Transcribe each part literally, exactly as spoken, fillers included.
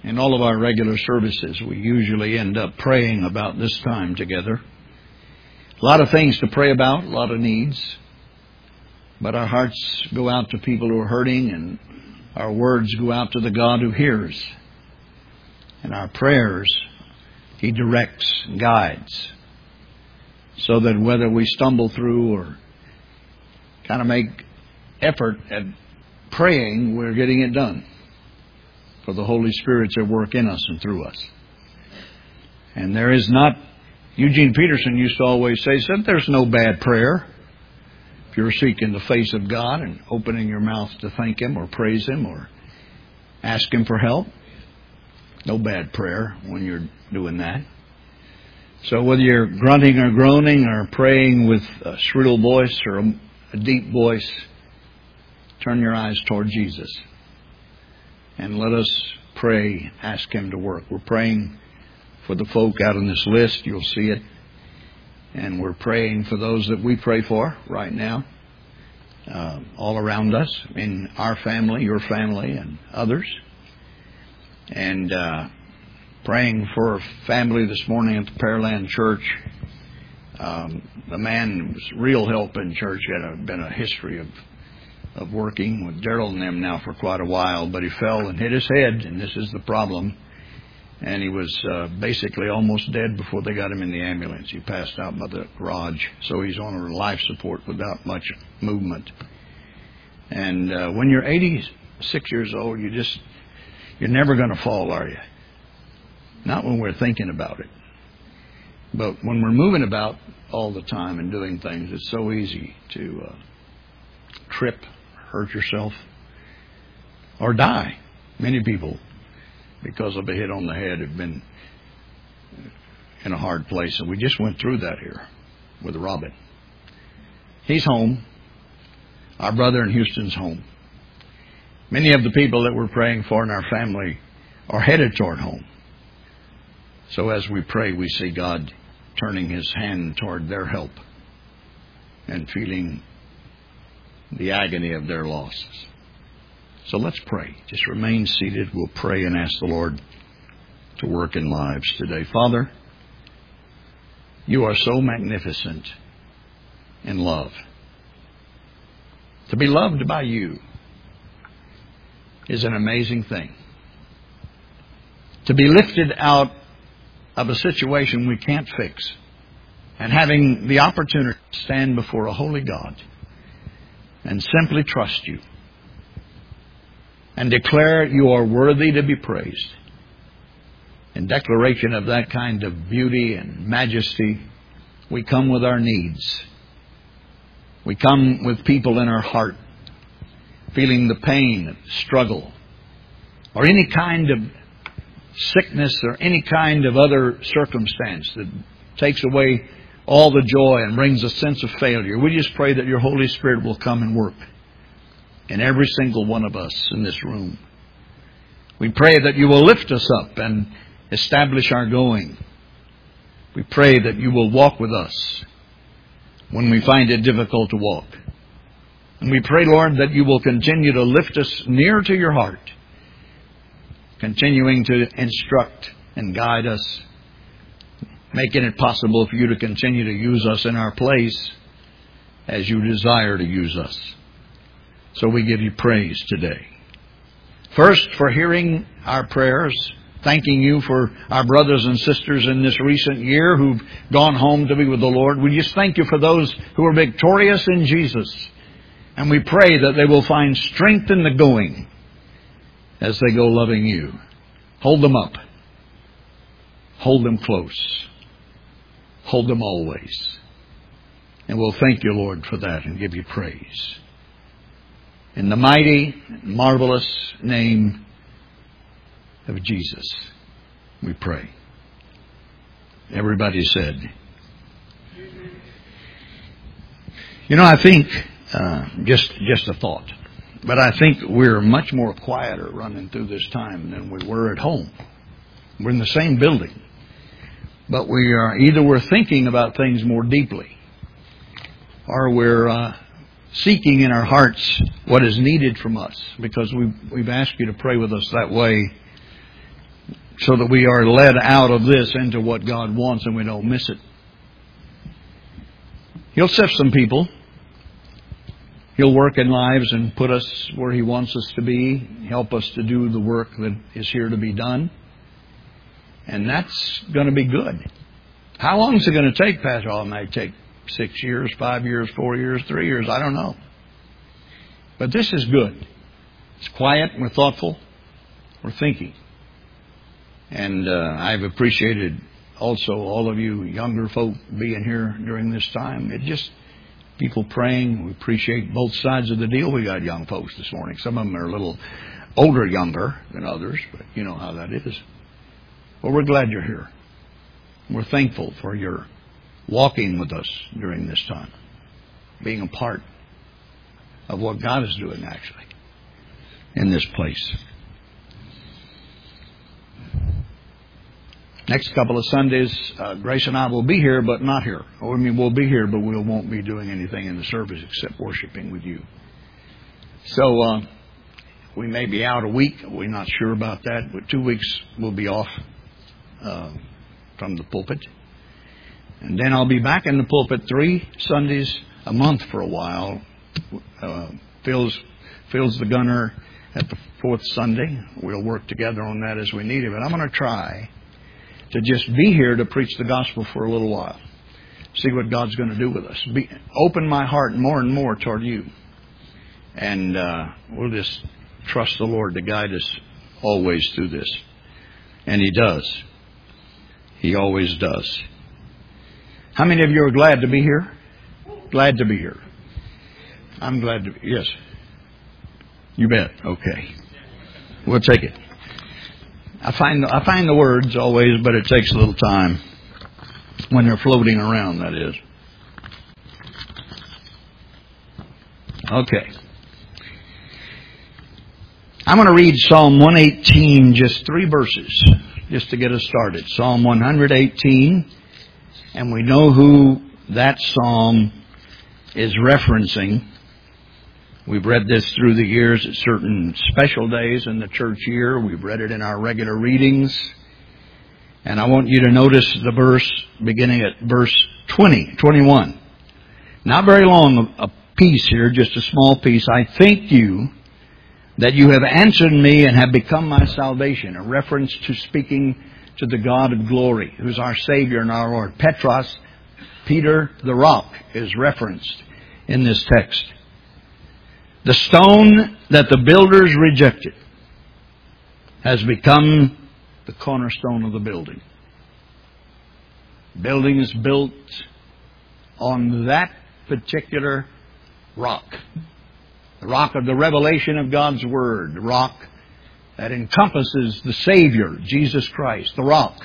In all of our regular services, we usually end up praying about this time together. A lot of things to pray about, a lot of needs. But our hearts go out to people who are hurting, and our words go out to the God who hears. And our prayers, He directs and guides. So that whether we stumble through or kind of make effort at praying, we're getting it done. For the Holy Spirit's at work in us and through us. And there is not, Eugene Peterson used to always say, said there's no bad prayer. If you're seeking the face of God and opening your mouth to thank Him or praise Him or ask Him for help, no bad prayer when you're doing that. So whether you're grunting or groaning or praying with a shrill voice or a, a deep voice, turn your eyes toward Jesus. And let us pray, ask Him to work. We're praying for the folk out on this list. You'll see it. And we're praying for those that we pray for right now, uh, all around us, in our family, your family, and others. And uh, praying for a family this morning at the Pearland Church. Um, the man was real help in church. He had a, been a history of of working with Daryl and them now for quite a while, but he fell and hit his head, and this is the problem. And he was uh, basically almost dead before they got him in the ambulance. He passed out by the garage, so he's on a life support without much movement. And uh, when you're eighty-six years old, you just, you're never going to fall, are you? Not when we're thinking about it. But when we're moving about all the time and doing things, it's so easy to uh, trip, hurt yourself, or die. Many people, because of a hit on the head, have been in a hard place. And we just went through that here with Robin. He's home. Our brother in Houston's home. Many of the people that we're praying for in our family are headed toward home. So as we pray, we see God turning His hand toward their help and feeling the agony of their losses. So let's pray. Just remain seated. We'll pray and ask the Lord to work in lives today. Father, You are so magnificent in love. To be loved by You is an amazing thing. To be lifted out of a situation we can't fix and having the opportunity to stand before a holy God and simply trust You and declare You are worthy to be praised. In declaration of that kind of beauty and majesty, we come with our needs. We come with people in our heart feeling the pain, struggle, or any kind of sickness or any kind of other circumstance that takes away all the joy and brings a sense of failure. We just pray that Your Holy Spirit will come and work in every single one of us in this room. We pray that You will lift us up and establish our going. We pray that You will walk with us when we find it difficult to walk. And we pray, Lord, that You will continue to lift us near to Your heart, continuing to instruct and guide us, making it possible for You to continue to use us in our place as You desire to use us. So we give You praise today. First, for hearing our prayers, thanking You for our brothers and sisters in this recent year who've gone home to be with the Lord. We just thank You for those who are victorious in Jesus. And we pray that they will find strength in the going as they go loving You. Hold them up. Hold them close. Hold them always. And we'll thank You, Lord, for that and give You praise. In the mighty, marvelous name of Jesus, we pray. Everybody said. You know, I think, uh, just just a thought, but I think we're much more quieter running through this time than we were at home. We're in the same building, but we are either we're thinking about things more deeply, or we're uh, seeking in our hearts what is needed from us, because we've, we've asked You to pray with us that way so that we are led out of this into what God wants and we don't miss it. He'll sift some people. He'll work in lives and put us where He wants us to be, help us to do the work that is here to be done. And that's going to be good. How long is it going to take, Pastor? Oh, it might take six years, five years, four years, three years. I don't know. But this is good. It's quiet. We're thoughtful. We're thinking. And uh, I've appreciated also all of you younger folk being here during this time. It just, people praying. We appreciate both sides of the deal. We got young folks this morning. Some of them are a little older, younger than others, but you know how that is. Well, we're glad you're here. We're thankful for your walking with us during this time, being a part of what God is doing, actually, in this place. Next couple of Sundays, uh, Grace and I will be here, but not here. I mean, we'll be here, but we won't be doing anything in the service except worshiping with you. So uh, we may be out a week. We're not sure about that, but two weeks we'll be off uh, from the pulpit. And then I'll be back in the pulpit three Sundays a month for a while. Uh, Phil's, Phil's the gunner at the fourth Sunday. We'll work together on that as we need it. But I'm going to try to just be here to preach the gospel for a little while. See what God's going to do with us. Be, open my heart more and more toward you. And uh, we'll just trust the Lord to guide us always through this. And He does. He always does. How many of you are glad to be here? Glad to be here. I'm glad to be. Yes. You bet. Okay. We'll take it. I find I find the words always, but it takes a little time when they're floating around, that is. Okay. I'm going to read Psalm one eighteen, just three verses, just to get us started. Psalm one eighteen, and we know who that psalm is referencing. We've read this through the years at certain special days in the church year. We've read it in our regular readings. And I want you to notice the verse beginning at verse twenty, twenty-one. Not very long a piece here, just a small piece. I thank you that you have answered me and have become my salvation. A reference to speaking to the God of glory, who's our Savior and our Lord. Petros, Peter the rock, is referenced in this text. The stone that the builders rejected has become the cornerstone of the building. Building is built on that particular rock. The rock of the revelation of God's Word. The rock that encompasses the Savior, Jesus Christ. The rock.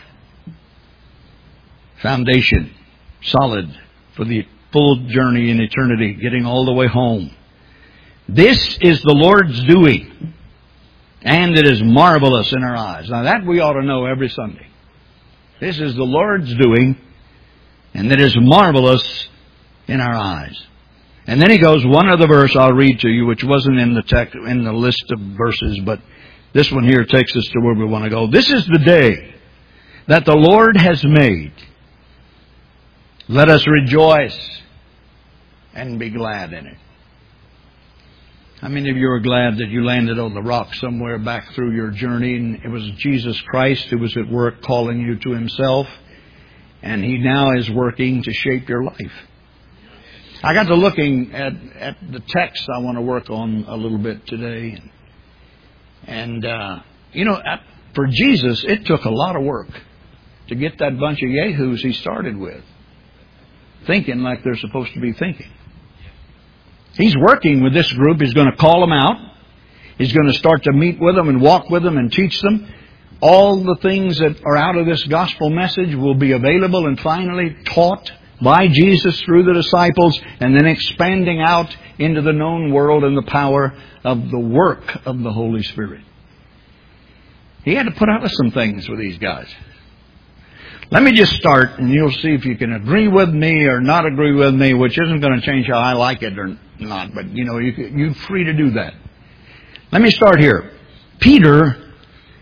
Foundation. Solid for the full journey in eternity, getting all the way home. This is the Lord's doing, and it is marvelous in our eyes. Now that we ought to know every Sunday. This is the Lord's doing, and it is marvelous in our eyes. And then he goes, one other verse I'll read to you, which wasn't in the text, in the list of verses, but this one here takes us to where we want to go. This is the day that the Lord has made. Let us rejoice and be glad in it. How many of you are glad that you landed on the rock somewhere back through your journey, and it was Jesus Christ who was at work calling you to Himself, and He now is working to shape your life? I got to looking at, at the text I want to work on a little bit today. And, uh, you know, for Jesus, it took a lot of work to get that bunch of yahoos He started with thinking like they're supposed to be thinking. He's working with this group. He's going to call them out. He's going to start to meet with them and walk with them and teach them. All the things that are out of this gospel message will be available and finally taught by Jesus through the disciples, and then expanding out into the known world in the power of the work of the Holy Spirit. He had to put up with some things with these guys. Let me just start, and you'll see if you can agree with me or not agree with me, which isn't going to change how I like it or not, but, you know, you, you're free to do that. Let me start here. Peter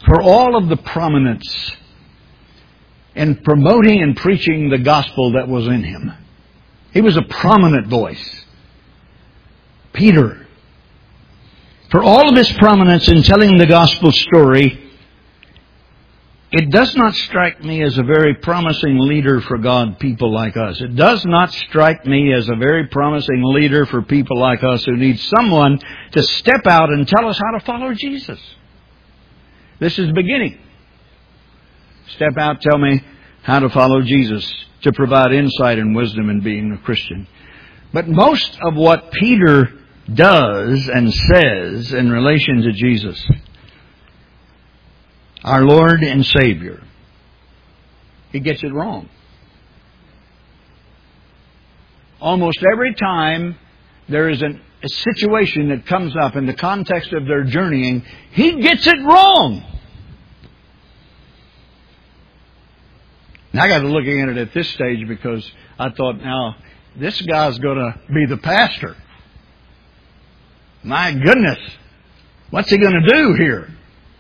for all of the prominence in promoting and preaching the gospel that was in him. He was a prominent voice. Peter, for all of his prominence in telling the gospel story, it does not strike me as a very promising leader for God people like us. It does not strike me as a very promising leader for people like us who need someone to step out and tell us how to follow Jesus. This is the beginning. Step out, tell me how to follow Jesus, to provide insight and wisdom in being a Christian. But most of what Peter does and says in relation to Jesus, our Lord and Savior, he gets it wrong. Almost every time there is an, a situation that comes up in the context of their journeying, he gets it wrong. Now I got to look at it at this stage because I thought, now, this guy's going to be the pastor. My goodness, what's he going to do here?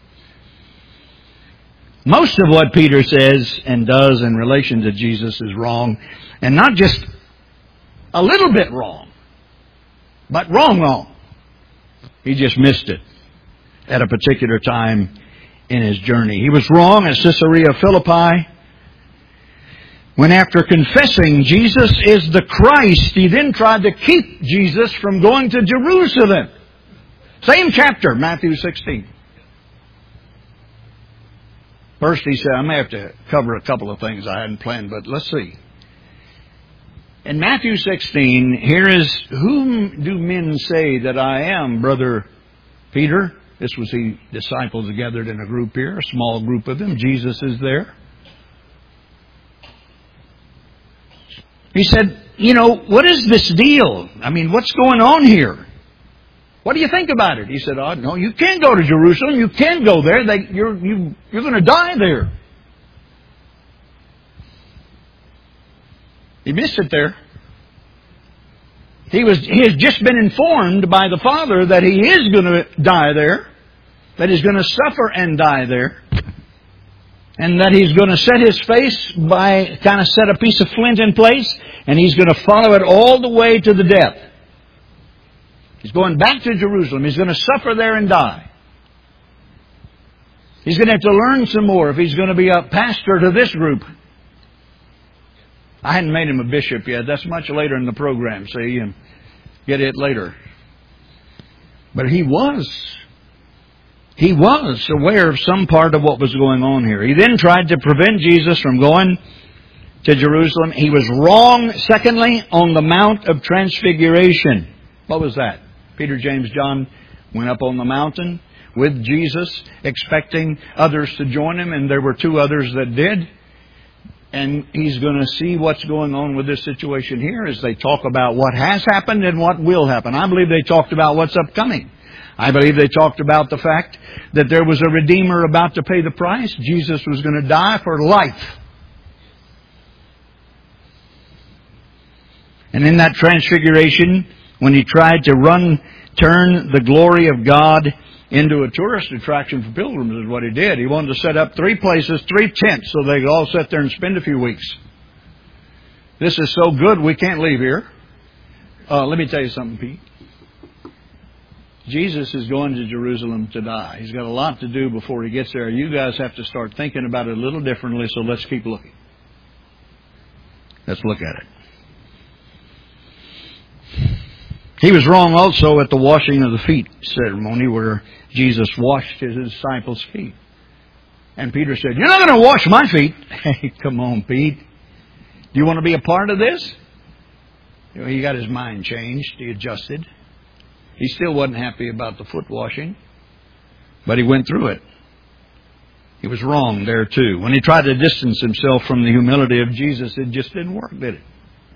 Most of what Peter says and does in relation to Jesus is wrong, and not just a little bit wrong, but wrong, wrong. He just missed it at a particular time in his journey. He was wrong at Caesarea Philippi when, after confessing Jesus is the Christ, he then tried to keep Jesus from going to Jerusalem. Same chapter, Matthew sixteen. First he said, I may have to cover a couple of things I hadn't planned, but let's see. In Matthew sixteen, here is, whom do men say that I am, brother Peter? This was the disciples gathered in a group here, a small group of them. Jesus is there. He said, you know, what is this deal? I mean, what's going on here? What do you think about it? He said, oh, no, you can't go to Jerusalem. You can't go there. They, you're you, you're going to die there. He missed it there. He was he has just been informed by the Father that he is going to die there, that he's going to suffer and die there, and that he's going to set his face by, kind of set a piece of flint in place, and he's going to follow it all the way to the death. He's going back to Jerusalem. He's going to suffer there and die. He's going to have to learn some more if he's going to be a pastor to this group. I hadn't made him a bishop yet. That's much later in the program, see, and get it later. But he was. He was aware of some part of what was going on here. He then tried to prevent Jesus from going to Jerusalem. He was wrong, secondly, on the Mount of Transfiguration. What was that? Peter, James, John went up on the mountain with Jesus, expecting others to join him, and there were two others that did. And he's going to see what's going on with this situation here as they talk about what has happened and what will happen. I believe they talked about what's upcoming. I believe they talked about the fact that there was a Redeemer about to pay the price. Jesus was going to die for life. And in that transfiguration, when he tried to run, turn the glory of God into a tourist attraction for pilgrims is what he did. He wanted to set up three places, three tents, so they could all sit there and spend a few weeks. This is so good, we can't leave here. Uh, let me tell you something, Pete. Jesus is going to Jerusalem to die. He's got a lot to do before he gets there. You guys have to start thinking about it a little differently, so let's keep looking. Let's look at it. He was wrong also at the washing of the feet ceremony where Jesus washed his disciples' feet. And Peter said, you're not going to wash my feet. Hey, come on, Pete. Do you want to be a part of this? You know, he got his mind changed. He adjusted. He still wasn't happy about the foot washing, but he went through it. He was wrong there too. When he tried to distance himself from the humility of Jesus, it just didn't work, did it?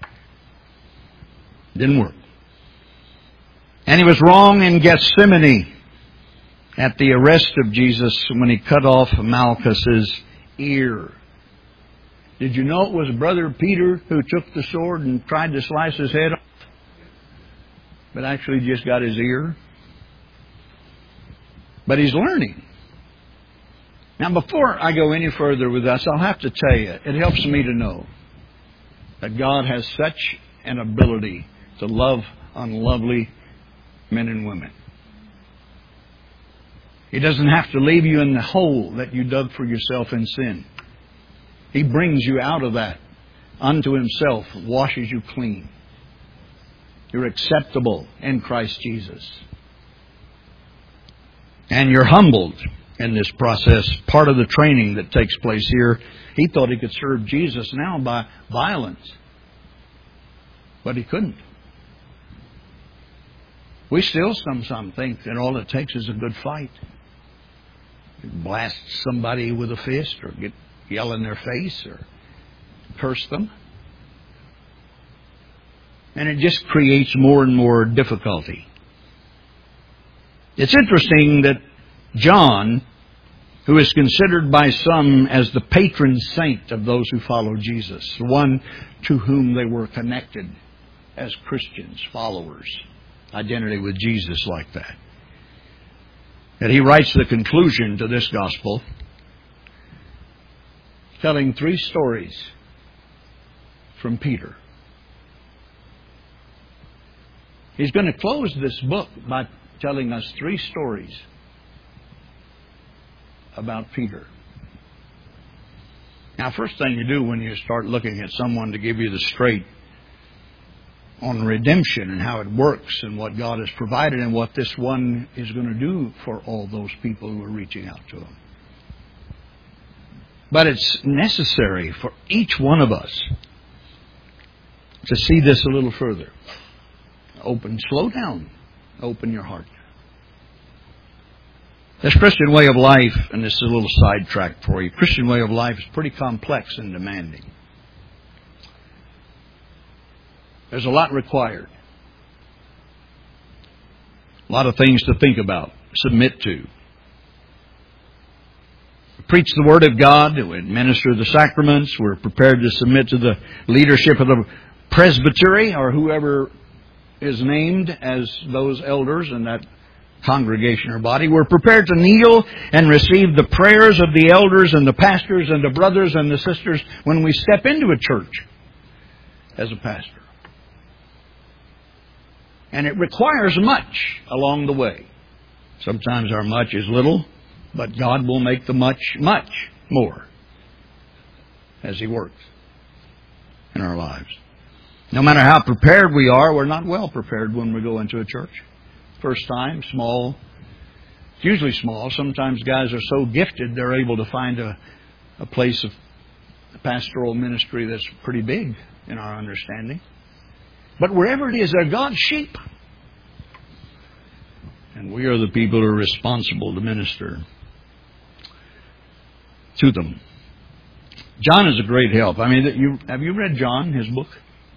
Didn't work. And he was wrong in Gethsemane at the arrest of Jesus when he cut off Malchus's ear. Did you know it was Brother Peter who took the sword and tried to slice his head off? But actually just got his ear. But he's learning. Now, before I go any further with this, I'll have to tell you, it helps me to know that God has such an ability to love unlovely men and women. He doesn't have to leave you in the hole that you dug for yourself in sin. He brings you out of that unto Himself, washes you clean. You're acceptable in Christ Jesus. And you're humbled in this process. Part of the training that takes place here, he thought he could serve Jesus now by violence. But he couldn't. We still sometimes think that all it takes is a good fight. Blast somebody with a fist or get yell in their face or curse them. And it just creates more and more difficulty. It's interesting that John, who is considered by some as the patron saint of those who follow Jesus, the one to whom they were connected as Christians, followers, identity with Jesus like that, that he writes the conclusion to this gospel, telling three stories from Peter. He's going to close this book by telling us three stories about Peter. Now, first thing you do when you start looking at someone to give you the straight on redemption and how it works and what God has provided and what this one is going to do for all those people who are reaching out to Him. But it's necessary for each one of us to see this a little further. Open, slow down. Open your heart. This Christian way of life, and this is a little sidetrack for you, Christian way of life is pretty complex and demanding. There's a lot required. A lot of things to think about, submit to. We preach the Word of God, we administer the sacraments, we're prepared to submit to the leadership of the presbytery or whoever is named as those elders in that congregation or body. We're prepared to kneel and receive the prayers of the elders and the pastors and the brothers and the sisters when we step into a church as a pastor. And it requires much along the way. Sometimes our much is little, but God will make the much, much more as He works in our lives. No matter how prepared we are, we're not well prepared when we go into a church. First time, small. It's usually small. Sometimes guys are so gifted they're able to find a, a place of pastoral ministry that's pretty big in our understanding. But wherever it is, they're God's sheep. And we are the people who are responsible to minister to them. John is a great help. I mean, you, have you read John, his book?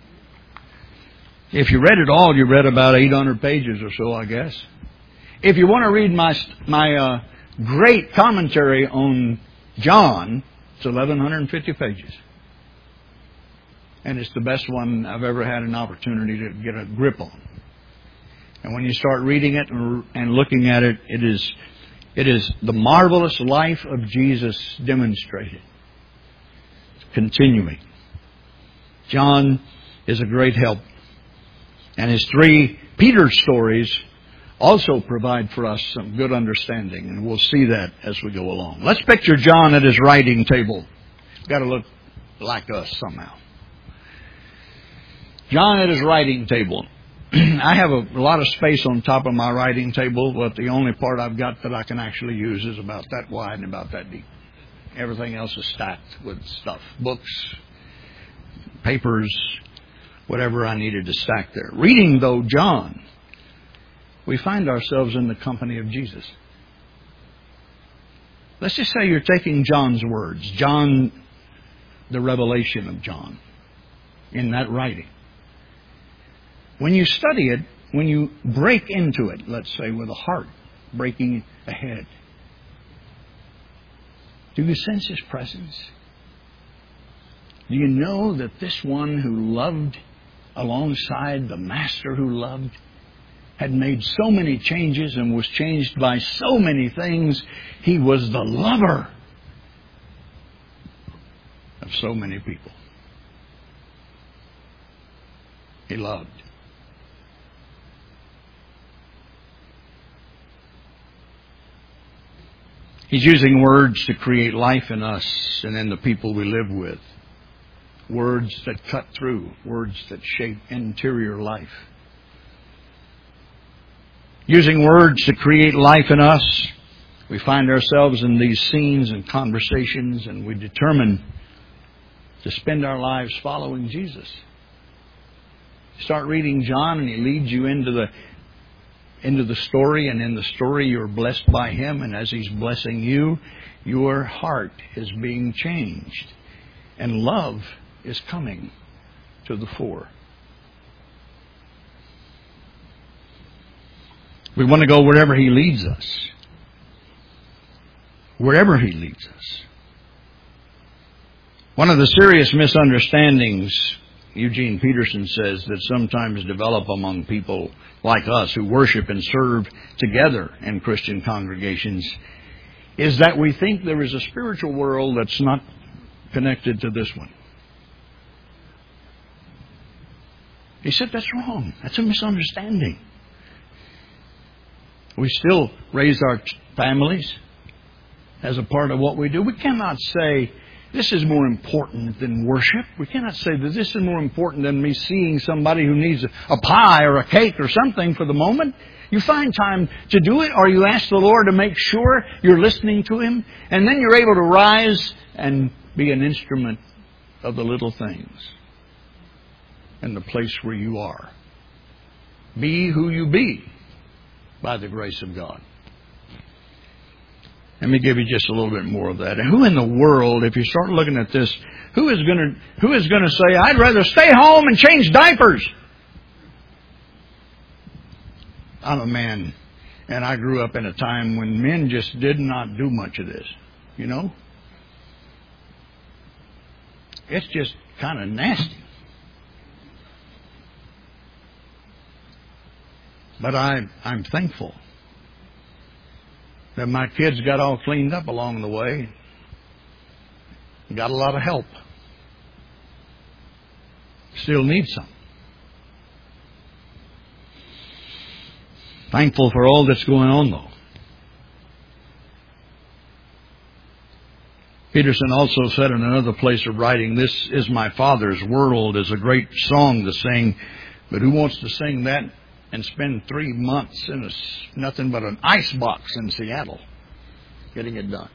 If you read it all, you read about eight hundred pages or so, I guess. If you want to read my my uh, great commentary on John, it's eleven fifty pages. And it's the best one I've ever had an opportunity to get a grip on. And when you start reading it and looking at it, it is it is the marvelous life of Jesus demonstrated. Continuing. John is a great help. And his three Peter stories also provide for us some good understanding. And we'll see that as we go along. Let's picture John at his writing table. It's got to look like us somehow. John at his writing table. I have a, a lot of space on top of my writing table, but the only part I've got that I can actually use is about that wide and about that deep. Everything else is stacked with stuff. Books, papers, whatever I needed to stack there. Reading, though, John, we find ourselves in the company of Jesus. Let's just say you're taking John's words, John, the revelation of John, in that writing. When you study it, when you break into it, let's say with a heart breaking ahead, do you sense His presence? Do you know that this one who loved alongside the Master who loved had made so many changes and was changed by so many things? He was the lover of so many people. He loved. He's using words to create life in us and in the people we live with. Words that cut through. Words that shape interior life. Using words to create life in us, we find ourselves in these scenes and conversations, and we determine to spend our lives following Jesus. You start reading John, and he leads you into the into the story, and in the story you're blessed by him, and as he's blessing you, your heart is being changed, and love is coming to the fore. We want to go wherever he leads us. Wherever he leads us. One of the serious misunderstandings, Eugene Peterson says, that sometimes develop among people like us who worship and serve together in Christian congregations is that we think there is a spiritual world that's not connected to this one. He said that's wrong. That's a misunderstanding. We still raise our families as a part of what we do. We cannot say this is more important than worship. We cannot say that this is more important than me seeing somebody who needs a, a pie or a cake or something for the moment. You find time to do it, or you ask the Lord to make sure you're listening to Him, and then you're able to rise and be an instrument of the little things in the place where you are. Be who you be by the grace of God. Let me give you just a little bit more of that. And who in the world, if you start looking at this, who is going to who is going to say, I'd rather stay home and change diapers? I'm a man, and I grew up in a time when men just did not do much of this. You know? It's just kind of nasty. But I, I'm thankful that my kids got all cleaned up along the way. Got a lot of help. Still need some. Thankful for all that's going on, though. Peterson also said in another place of writing, "This is my Father's world" is a great song to sing, but who wants to sing that and spend three months in a, nothing but an ice box in Seattle getting it done?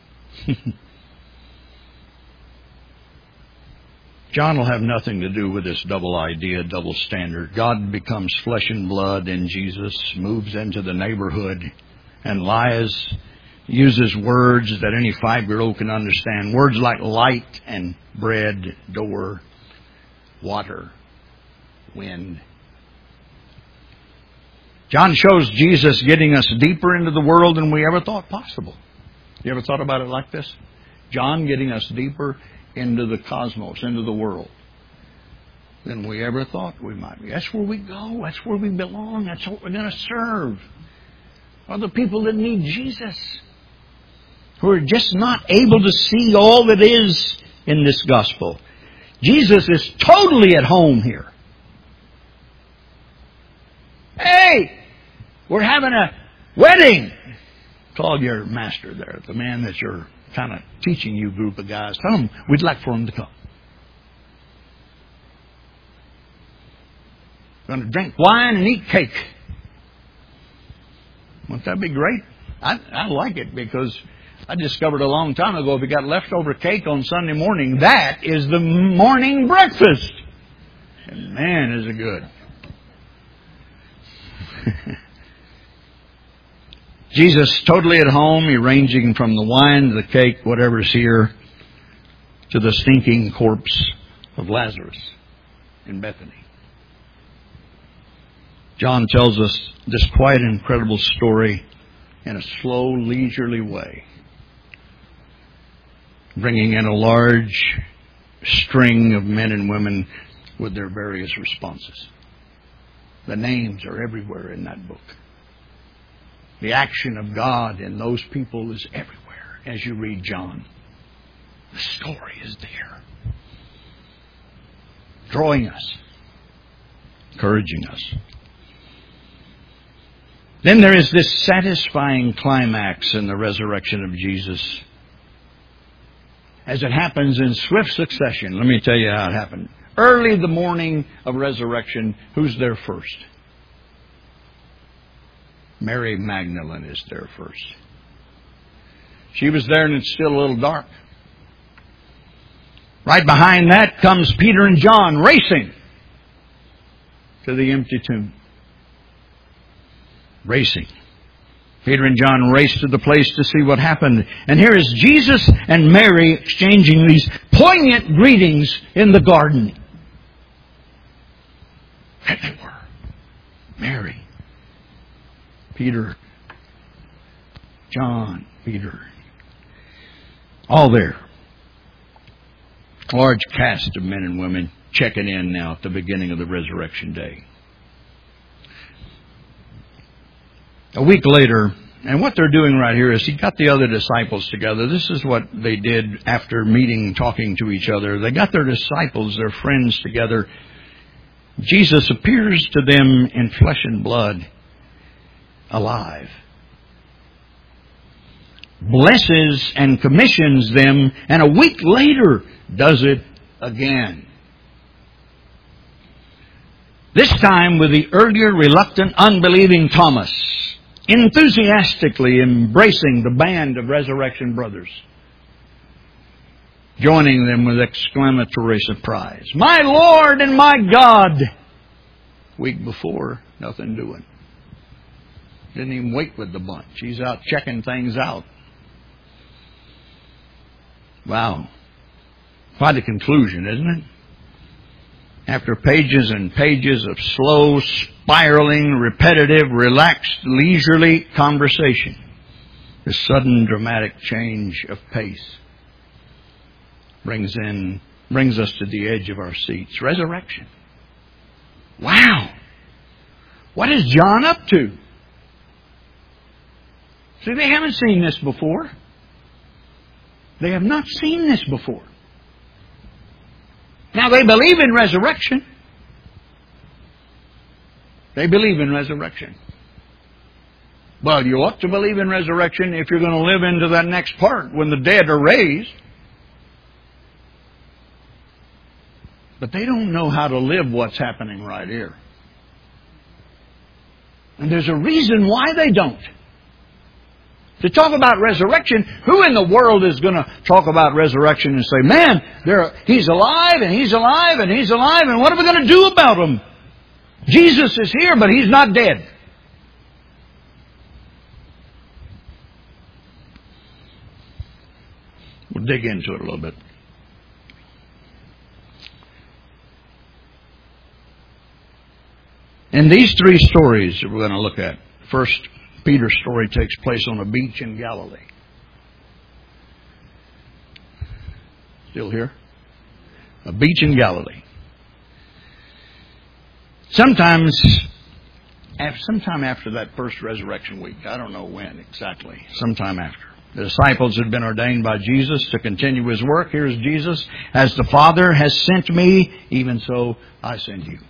John will have nothing to do with this double idea, double standard. God becomes flesh and blood in Jesus, moves into the neighborhood, and lies, uses words that any five-year-old can understand. Words like light and bread, door, water, wind. John shows Jesus getting us deeper into the world than we ever thought possible. You ever thought about it like this? John getting us deeper into the cosmos, into the world, than we ever thought we might be. That's where we go. That's where we belong. That's what we're going to serve. Are the people that need Jesus, who are just not able to see all that is in this gospel. Jesus is totally at home here. Hey, we're having a wedding. Call your master there, the man that you're kind of teaching you group of guys. Tell them we'd like for them to come. We're going to drink wine and eat cake. Wouldn't that be great? I, I like it because I discovered a long time ago if you got leftover cake on Sunday morning, that is the morning breakfast. And man, is it good. Jesus totally at home, he ranging from the wine to the cake, whatever's here, to the stinking corpse of Lazarus in Bethany. John tells us this quite incredible story in a slow, leisurely way, bringing in a large string of men and women with their various responses. The names are everywhere in that book. The action of God in those people is everywhere as you read John. The story is there. Drawing us. Encouraging us. Then there is this satisfying climax in the resurrection of Jesus. As it happens in swift succession. Let me tell you how it happened. Early the morning of resurrection, who's there first? Mary Magdalene is there first. She was there and it's still a little dark. Right behind that comes Peter and John racing to the empty tomb. Racing. Peter and John raced to the place to see what happened. And here is Jesus and Mary exchanging these poignant greetings in the garden. There they were. Mary, Peter, John, Peter. All there. Large cast of men and women checking in now at the beginning of the resurrection day. A week later, and what they're doing right here is he got the other disciples together. This is what they did after meeting, talking to each other. They got their disciples, their friends together. Jesus appears to them in flesh and blood, alive. Blesses and commissions them, and a week later does it again. This time with the earlier reluctant, unbelieving Thomas, enthusiastically embracing the band of resurrection brothers, joining them with exclamatory surprise. My Lord and my God! Week before, nothing doing. Didn't even wait with the bunch. He's out checking things out. Wow. Quite a conclusion, isn't it? After pages and pages of slow, spiraling, repetitive, relaxed, leisurely conversation, this sudden dramatic change of pace brings in, brings us to the edge of our seats. Resurrection. Wow. What is John up to? See, they haven't seen this before. They have not seen this before. Now, they believe in resurrection. They believe in resurrection. Well, you ought to believe in resurrection if you're going to live into that next part when the dead are raised. But they don't know how to live what's happening right here. And there's a reason why they don't. To talk about resurrection, who in the world is going to talk about resurrection and say, man, there, he's alive and he's alive and he's alive, and what are we going to do about him? Jesus is here, but he's not dead. We'll dig into it a little bit. In these three stories that we're going to look at, first, Peter's story takes place on a beach in Galilee. Still here? A beach in Galilee. Sometimes, sometime after that first resurrection week, I don't know when exactly, sometime after, the disciples had been ordained by Jesus to continue His work. Here's Jesus. As the Father has sent me, even so I send you.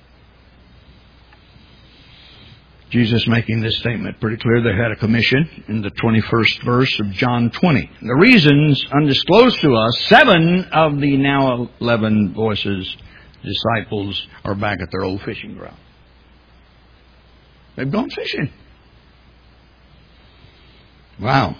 Jesus making this statement pretty clear. They had a commission in the twenty-first verse of John twenty. The reasons undisclosed to us, seven of the now eleven voices, disciples, are back at their old fishing ground. They've gone fishing. Wow.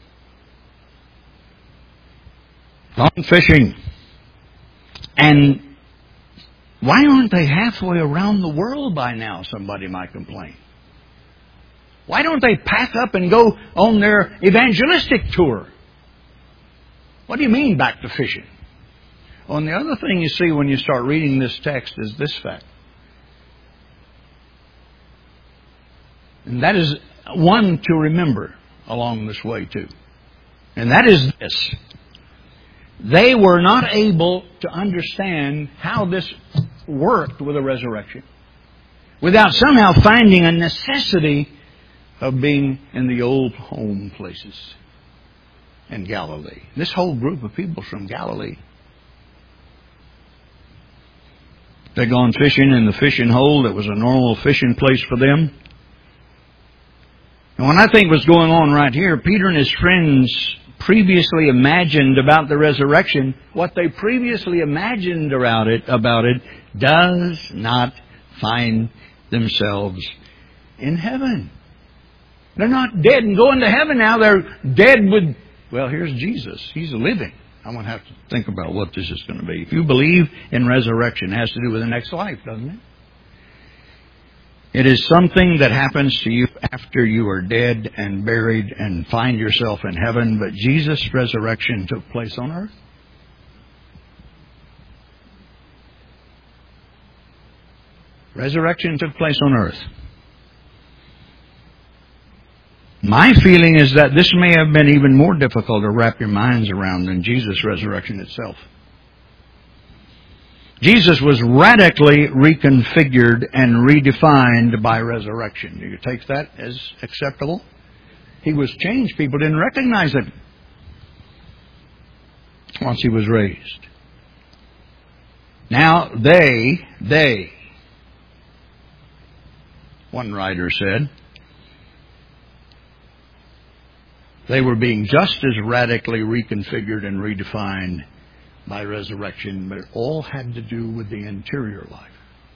Gone fishing. And why aren't they halfway around the world by now, somebody might complain. Why don't they pack up and go on their evangelistic tour? What do you mean back to fishing? Well, and the other thing you see when you start reading this text is this fact. And that is one to remember along this way too. And that is this. They were not able to understand how this worked with a resurrection without somehow finding a necessity of being in the old home places. in Galilee. This whole group of people from Galilee. They'd gone fishing in the fishing hole that was a normal fishing place for them. And what I think was going on right here, Peter and his friends previously imagined about the resurrection, what they previously imagined about it, about it does not find themselves in heaven. They're not dead and going to heaven now. They're dead with, well, here's Jesus. He's living. I'm going to have to think about what this is going to be. If you believe in resurrection, it has to do with the next life, doesn't it? It is something that happens to you after you are dead and buried and find yourself in heaven. But Jesus' resurrection took place on earth. Resurrection took place on earth. My feeling is that this may have been even more difficult to wrap your minds around than Jesus' resurrection itself. Jesus was radically reconfigured and redefined by resurrection. Do you take that as acceptable? He was changed. People didn't recognize it once he was raised. Now they, they, one writer said, they were being just as radically reconfigured and redefined by resurrection, but it all had to do with the interior life.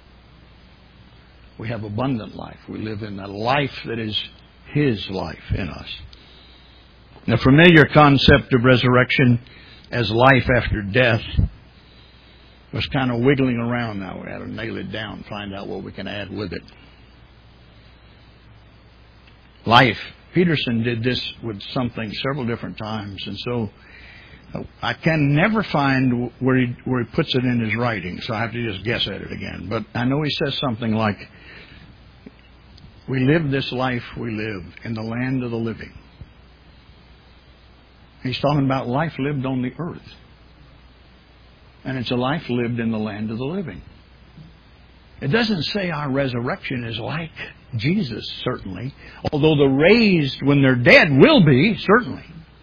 We have abundant life. We live in a life that is His life in us. The familiar concept of resurrection as life after death was kind of wiggling around now. We had to nail it down, find out what we can add with it. Life. Peterson did this with something several different times, and so I can never find where he, where he puts it in his writing, so I have to just guess at it again. But I know he says something like, we live this life we live in the land of the living. He's talking about life lived on the earth. And it's a life lived in the land of the living. It doesn't say our resurrection is like Jesus, certainly. Although the raised, when they're dead, will be, certainly.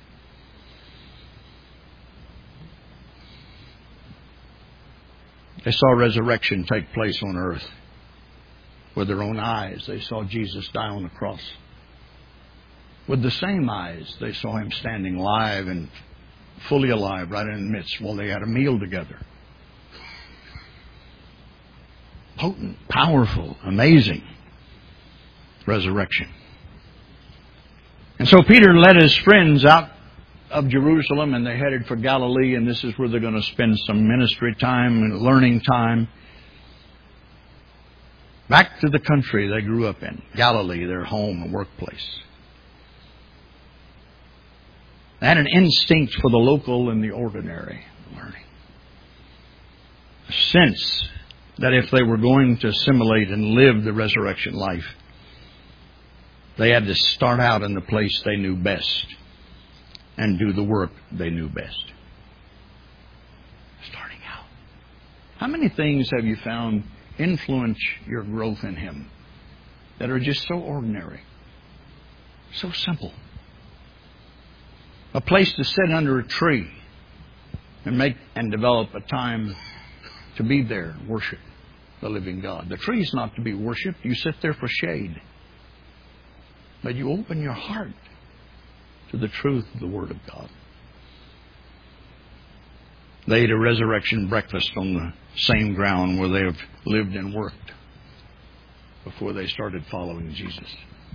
They saw resurrection take place on earth. With their own eyes, they saw Jesus die on the cross. With the same eyes, they saw Him standing live and fully alive right in the midst while they had a meal together. Potent, powerful, amazing resurrection. And so Peter led his friends out of Jerusalem and they headed for Galilee, and this is where they're going to spend some ministry time and learning time. Back to the country they grew up in, Galilee, their home and workplace. They had an instinct for the local and the ordinary learning. A sense that if they were going to assimilate and live the resurrection life, they had to start out in the place they knew best and do the work they knew best. Starting out. How many things have you found influence your growth in Him that are just so ordinary, so simple? A place to sit under a tree and make and develop a time to be there and worship the living God. The tree is not to be worshipped. You sit there for shade. But you open your heart to the truth of the Word of God. They ate a resurrection breakfast on the same ground where they have lived and worked before they started following Jesus.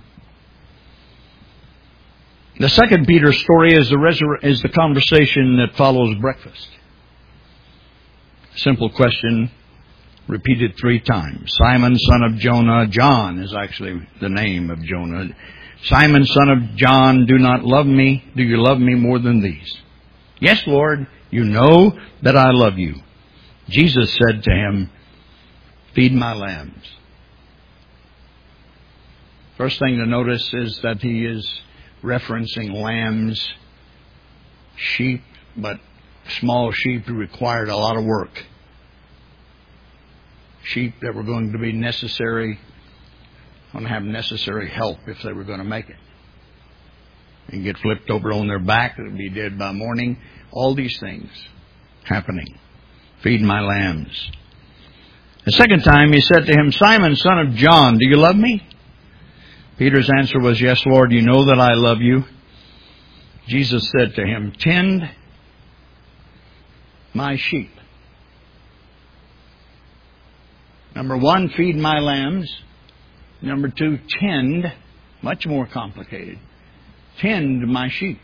The second Peter story is the, resur- is the conversation that follows breakfast. Simple question repeated three times. Simon, son of Jonah. John is actually the name of Jonah. Simon, son of John, do not love me. Do you love me more than these? Yes, Lord, you know that I love you. Jesus said to him, feed my lambs. First thing to notice is that he is referencing lambs, sheep, but small sheep who required a lot of work. Sheep that were going to be necessary, going to have necessary help if they were going to make it. and get flipped over on their back. They'll be dead by morning. All these things happening. Feed my lambs. The second time he said to him, Simon, son of John, do you love me? Peter's answer was, yes, Lord, you know that I love you. Jesus said to him, tend my sheep. Number one, feed my lambs. Number two, tend, much more complicated, tend my sheep.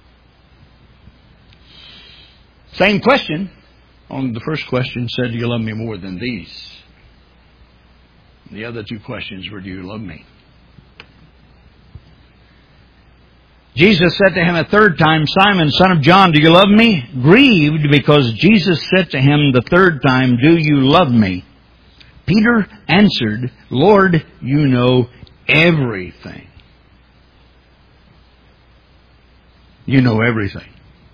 Same question. On the first question said, do you love me more than these? The other two questions were, do you love me? Jesus said to him a third time, Simon, son of John, do you love me? Grieved because Jesus said to him the third time, do you love me? Peter answered, Lord, you know everything. You know everything.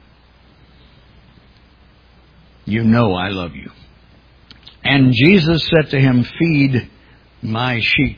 You know I love you. And Jesus said to him, feed my sheep.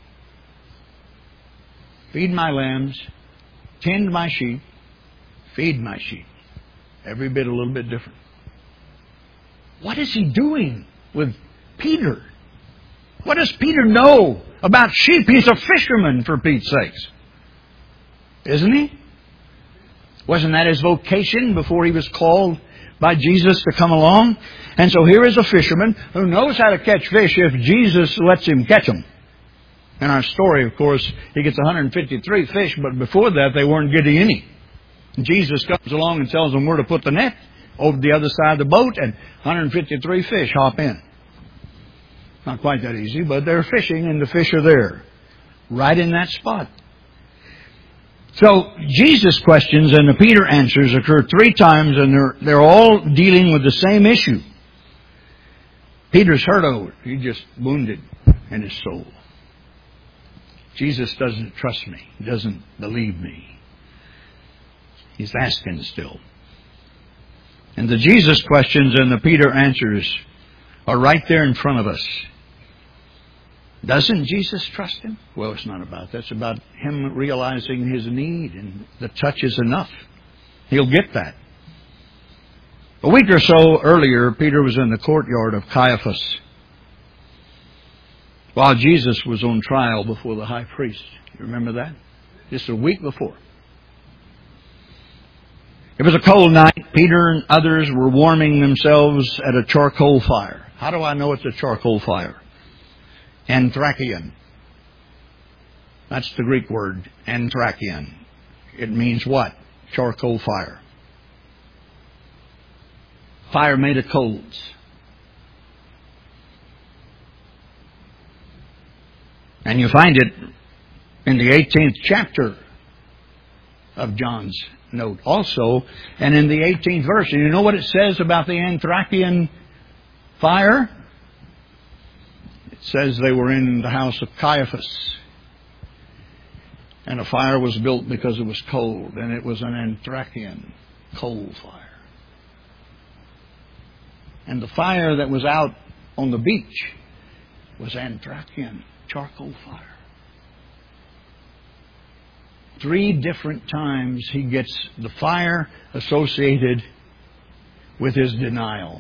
Feed my lambs. Tend my sheep. Feed my sheep. Every bit a little bit different. What is he doing with Peter? What does Peter know about sheep? He's a fisherman, for Pete's sakes. Isn't he? Wasn't that his vocation before he was called by Jesus to come along? And so here is a fisherman who knows how to catch fish if Jesus lets him catch them. In our story, of course, he gets one hundred fifty-three fish, but before that they weren't getting any. And Jesus comes along and tells them where to put the net over the other side of the boat, and one hundred fifty-three fish hop in. Not quite that easy, but they're fishing and the fish are there, right in that spot. So Jesus' questions and the Peter answers occur three times, and they're, they're all dealing with the same issue. Peter's hurt over it. He's just wounded in his soul. Jesus doesn't trust me. He doesn't believe me. He's asking still. And the Jesus questions and the Peter answers are right there in front of us. Doesn't Jesus trust him? Well, it's not about that. It's about him realizing his need, and the touch is enough. He'll get that. A week or so earlier, Peter was in the courtyard of Caiaphas while Jesus was on trial before the high priest. You remember that? Just a week before. It was a cold night. Peter and others were warming themselves at a charcoal fire. How do I know it's a charcoal fire? Anthrakion. That's the Greek word, anthrakion. It means what? Charcoal fire. Fire made of coals. And you find it in the eighteenth chapter of John's note also, and in the eighteenth verse. And you know what it says about the Anthrakion fire? It says they were in the house of Caiaphas, and a fire was built because it was cold, and it was an Anthrakion coal fire. And the fire that was out on the beach was Anthrakion charcoal fire. Three different times he gets the fire associated with his denial.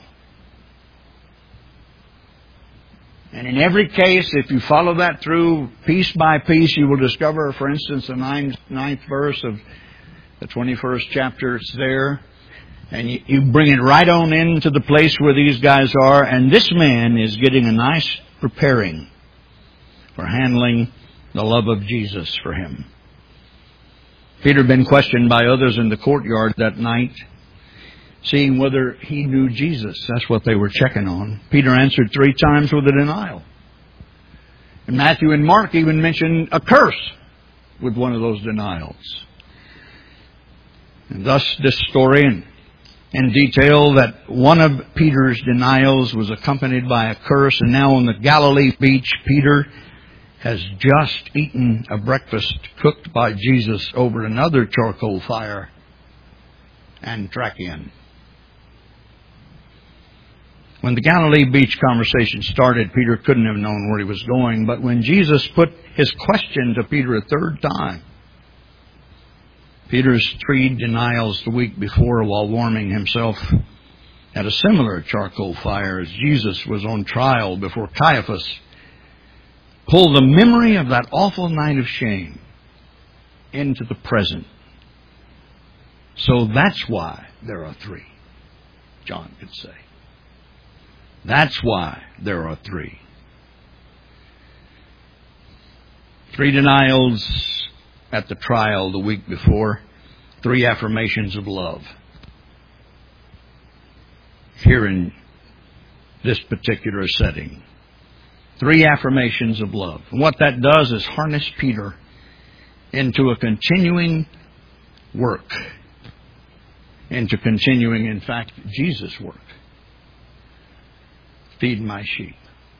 And in every case, if you follow that through piece by piece, you will discover, for instance, the ninth, ninth verse of the twenty-first chapter, it's there. And you, you bring it right on into the place where these guys are. And this man is getting a nice preparing for handling the love of Jesus for him. Peter had been questioned by others in the courtyard that night, seeing whether he knew Jesus. That's what they were checking on. Peter answered three times with a denial. And Matthew and Mark even mentioned a curse with one of those denials. And thus this story in, in detail, that one of Peter's denials was accompanied by a curse. And now on the Galilee beach, Peter has just eaten a breakfast cooked by Jesus over another charcoal fire, Anthrakion. When the Galilee beach conversation started, Peter couldn't have known where he was going. But when Jesus put his question to Peter a third time, Peter's three denials the week before while warming himself at a similar charcoal fire as Jesus was on trial before Caiaphas pulled the memory of that awful night of shame into the present. So that's why there are three, John could say. That's why there are three. Three denials at the trial the week before. Three affirmations of love. Here in this particular setting. Three affirmations of love. And what that does is harness Peter into a continuing work. Into continuing, in fact, Jesus' work. Feed my sheep.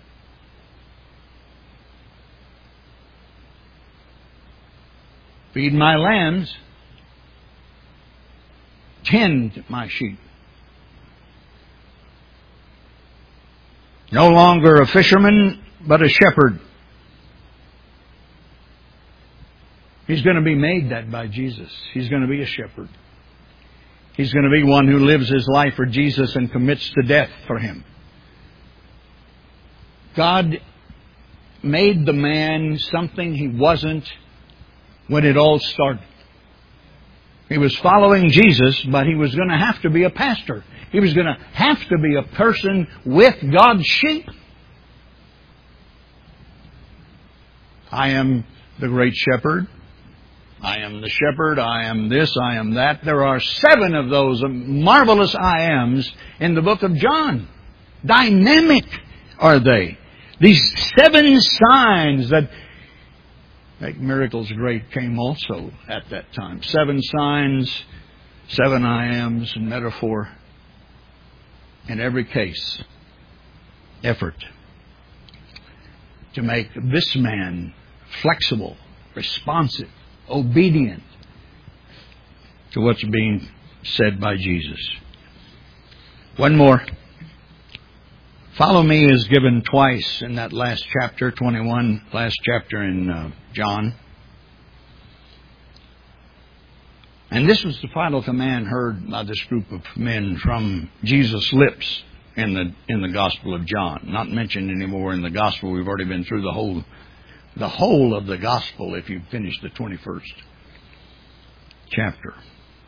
Feed my lambs. Tend my sheep. No longer a fisherman, but a shepherd. He's going to be made that by Jesus. He's going to be a shepherd. He's going to be one who lives his life for Jesus and commits to death for Him. God made the man something he wasn't when it all started. He was following Jesus, but he was going to have to be a pastor. He was going to have to be a person with God's sheep. I am the great shepherd. I am the shepherd. I am this. I am that. There are seven of those marvelous I ams in the book of John. Dynamic are they. These seven signs that make miracles great came also at that time. Seven signs, seven I ams, and metaphor. In every case, effort to make this man flexible, responsive, obedient to what's being said by Jesus. One more. Follow me is given twice in that last chapter, twenty-one, last chapter in uh, John. And this was the final command heard by this group of men from Jesus' lips in the in the Gospel of John. Not mentioned anymore in the Gospel. We've already been through the whole the whole of the Gospel if you've finished the twenty-first chapter.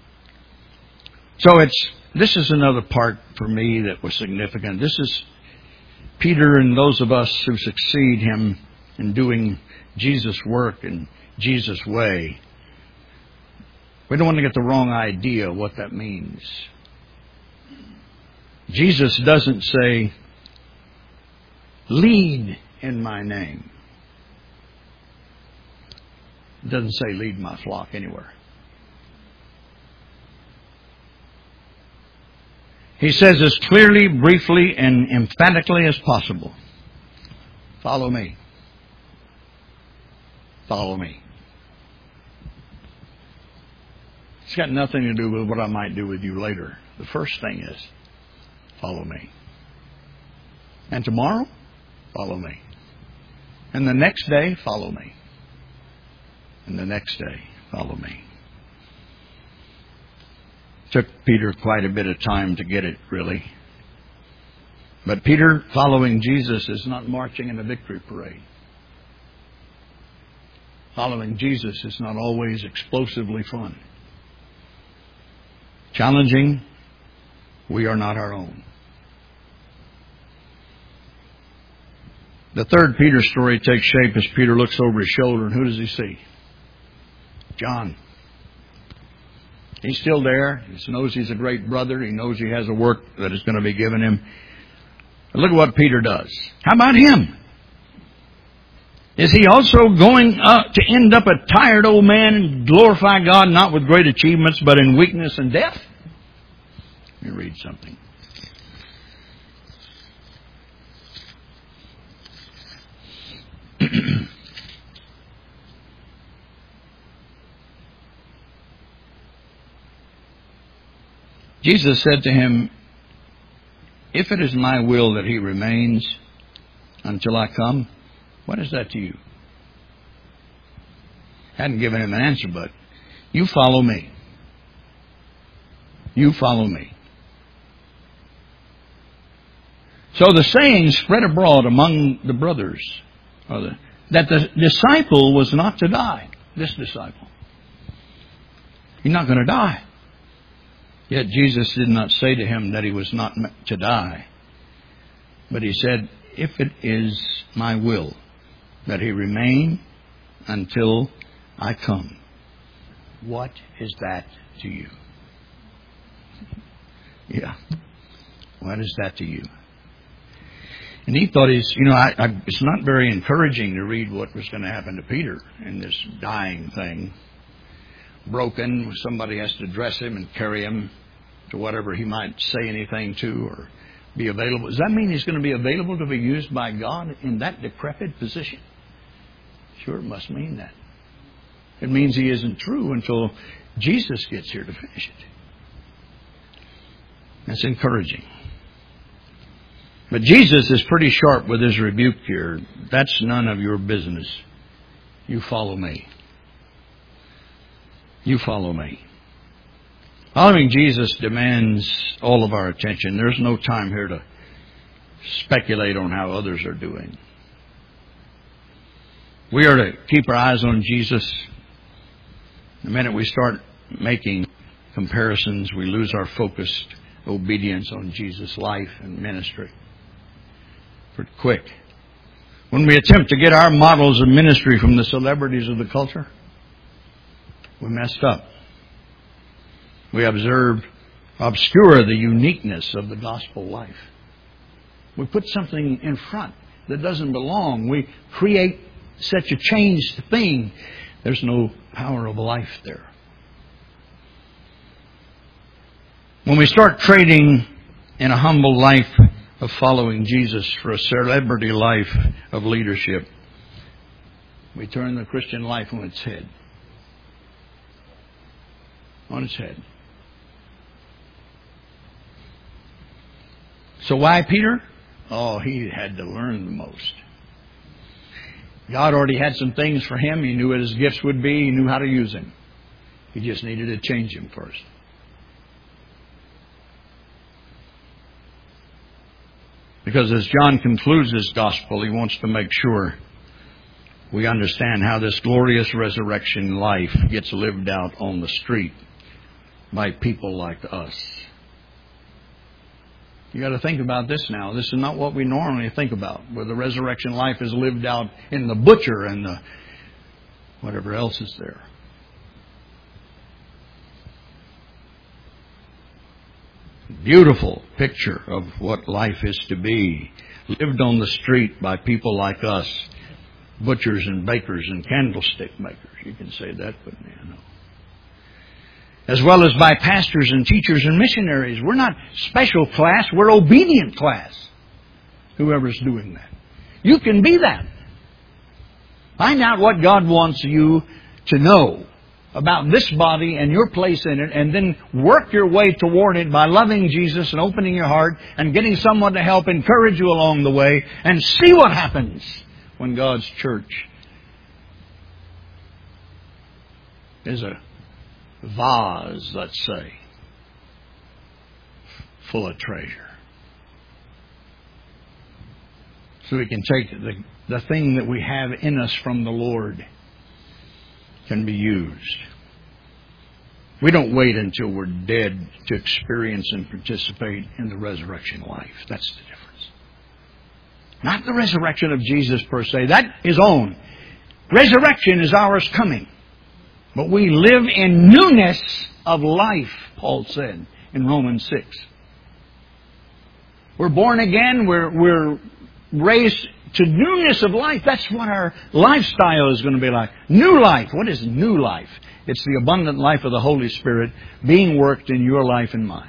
So it's this is another part for me that was significant. This is Peter and those of us who succeed him in doing Jesus' work in Jesus' way. We don't want to get the wrong idea of what that means. Jesus doesn't say, lead in my name. It doesn't say lead my flock anywhere. He says as clearly, briefly, and emphatically as possible, follow me. Follow me. It's got nothing to do with what I might do with you later. The first thing is, follow me. And tomorrow, follow me. And the next day, follow me. And the next day, follow me. Took Peter quite a bit of time to get it, really. But Peter, following Jesus, is not marching in a victory parade. Following Jesus is not always explosively fun. Challenging, we are not our own. The third Peter story takes shape as Peter looks over his shoulder, and who does he see? John. He's still there. He knows he's a great brother. He knows he has a work that is going to be given him. But look at what Peter does. How about him? Is he also going up to end up a tired old man and glorify God not with great achievements but in weakness and death? Let me read something. Jesus said to him, if it is my will that he remains until I come, what is that to you? Hadn't given him an answer, but you follow me. You follow me. So the saying spread abroad among the brothers that the disciple was not to die. This disciple. He's not going to die. Yet Jesus did not say to him that he was not to die. But he said, if it is my will that he remain until I come, what is that to you? Yeah. What is that to you? And he thought, he's, you know, I, I, it's not very encouraging to read what was going to happen to Peter in this dying thing. Broken, somebody has to dress him and carry him to whatever he might say anything to or be available. Does that mean he's going to be available to be used by God in that decrepit position? Sure, it must mean that. It means he isn't true until Jesus gets here to finish it. That's encouraging. But Jesus is pretty sharp with his rebuke here. That's none of your business. You follow me. You follow me. Following Jesus demands all of our attention. There's no time here to speculate on how others are doing. We are to keep our eyes on Jesus. The minute we start making comparisons, we lose our focused obedience on Jesus' life and ministry. Pretty quick. When we attempt to get our models of ministry from the celebrities of the culture, we messed up. We observe, obscure the uniqueness of the gospel life. We put something in front that doesn't belong. We create such a changed thing. There's no power of life there. When we start trading in a humble life of following Jesus for a celebrity life of leadership, we turn the Christian life on its head. On its head. So why Peter? Oh, he had to learn the most. God already had some things for him. He knew what his gifts would be. He knew how to use him. He just needed to change him first. Because as John concludes his gospel, he wants to make sure we understand how this glorious resurrection life gets lived out on the street by people like us. You got to think about this now. This is not what we normally think about, where the resurrection life is lived out in the butcher and the whatever else is there. Beautiful picture of what life is to be, lived on the street by people like us, butchers and bakers and candlestick makers. You can say that, but you know. As well as by pastors and teachers and missionaries. We're not special class, we're obedient class. Whoever's doing that. You can be that. Find out what God wants you to know about this body and your place in it, and then work your way toward it by loving Jesus and opening your heart and getting someone to help encourage you along the way, and see what happens when God's church is a vase, let's say, full of treasure. So we can take the, the thing that we have in us from the Lord can be used. We don't wait until we're dead to experience and participate in the resurrection life. That's the difference. Not the resurrection of Jesus per se. That is own. Resurrection is ours coming. But we live in newness of life, Paul said in Romans six. We're born again. We're, we're raised to newness of life. That's what our lifestyle is going to be like. New life. What is new life? It's the abundant life of the Holy Spirit being worked in your life and mine.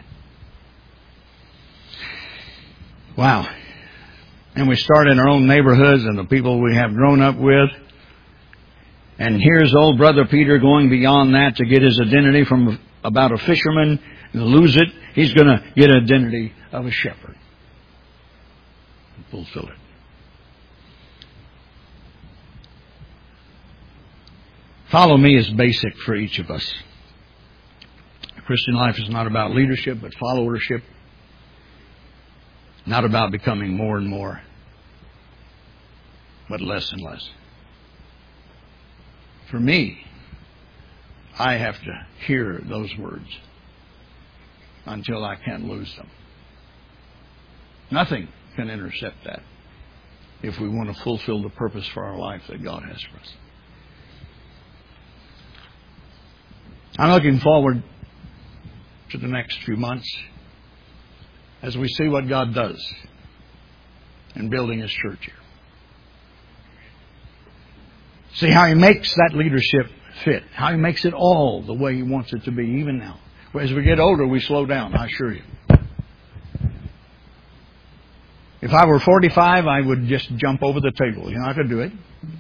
Wow. And we start in our own neighborhoods and the people we have grown up with. And here's old brother Peter going beyond that to get his identity from about a fisherman and lose it. He's going to get an identity of a shepherd and fulfill it. Follow me is basic for each of us. Christian life is not about leadership, but followership. Not about becoming more and more, but less and less. For me, I have to hear those words until I can't lose them. Nothing can intercept that if we want to fulfill the purpose for our life that God has for us. I'm looking forward to the next few months as we see what God does in building His church here. See how He makes that leadership fit, how He makes it all the way He wants it to be, even now. As we get older, we slow down, I assure you. If I were forty-five, I would just jump over the table. You know, I could do it.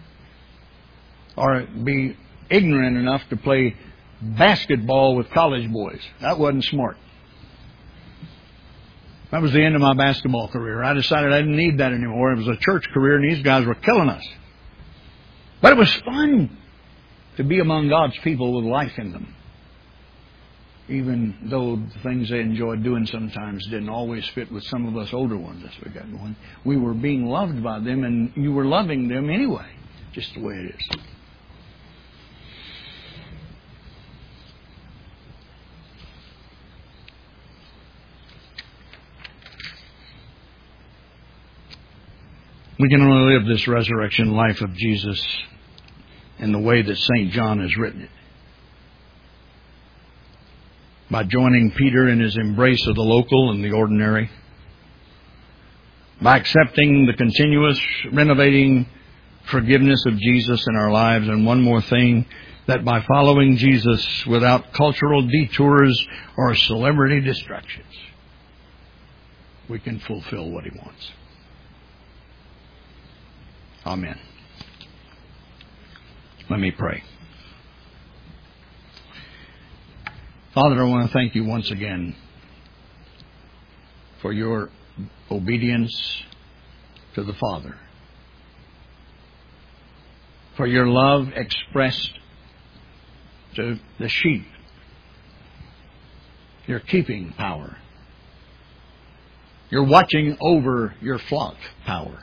Or be ignorant enough to play basketball with college boys. That wasn't smart. That was the end of my basketball career. I decided I didn't need that anymore. It was a church career, and these guys were killing us. But it was fun to be among God's people with life in them. Even though the things they enjoyed doing sometimes didn't always fit with some of us older ones as we got going. We were being loved by them, and you were loving them anyway, just the way it is. We can only live this resurrection life of Jesus in the way that Saint John has written it. By joining Peter in his embrace of the local and the ordinary. By accepting the continuous, renovating forgiveness of Jesus in our lives. And one more thing, that by following Jesus without cultural detours or celebrity distractions, we can fulfill what He wants. Amen. Let me pray. Father, I want to thank You once again for Your obedience to the Father, for Your love expressed to the sheep, Your keeping power, Your watching over Your flock power.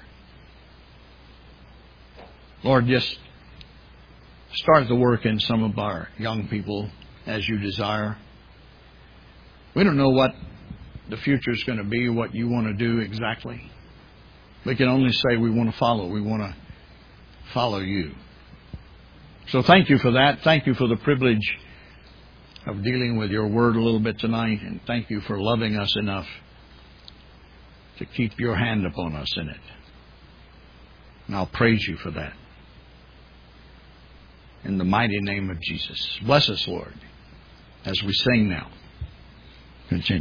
Lord, just start the work in some of our young people as You desire. We don't know what the future is going to be, what You want to do exactly. We can only say we want to follow. We want to follow You. So thank You for that. Thank You for the privilege of dealing with Your Word a little bit tonight. And thank You for loving us enough to keep Your hand upon us in it. And I'll praise You for that. In the mighty name of Jesus. Bless us, Lord, as we sing now. Continue.